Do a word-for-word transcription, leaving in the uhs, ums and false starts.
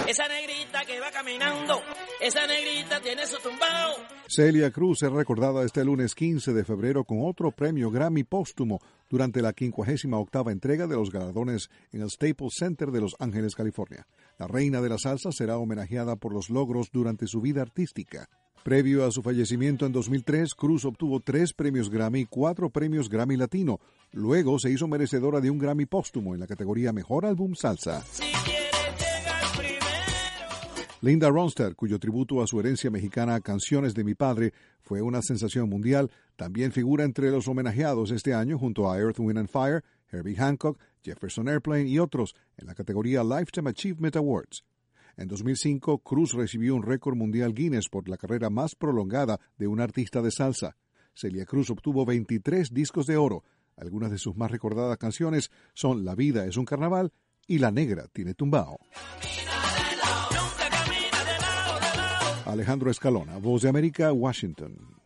Esa negrita que va caminando, esa negrita tiene su tumbao. Celia Cruz es recordada este lunes quince de febrero con otro premio Grammy póstumo durante la quincuagésima octava entrega de los galardones en el Staples Center de Los Ángeles, California. La reina de la salsa será homenajeada por los logros durante su vida artística. Previo a su fallecimiento en dos mil tres, Cruz obtuvo tres premios Grammy y cuatro premios Grammy Latino. Luego se hizo merecedora de un Grammy póstumo en la categoría Mejor Álbum Salsa. Si quieres llegar primero. Linda Ronstadt, cuyo tributo a su herencia mexicana Canciones de mi padre fue una sensación mundial, también figura entre los homenajeados este año junto a Earth, Wind and Fire, Herbie Hancock, Jefferson Airplane y otros en la categoría Lifetime Achievement Awards. En dos mil cinco, Cruz recibió un récord mundial Guinness por la carrera más prolongada de un artista de salsa. Celia Cruz obtuvo veintitrés discos de oro. Algunas de sus más recordadas canciones son La vida es un carnaval y La negra tiene tumbao. Alejandro Escalona, Voz de América, Washington.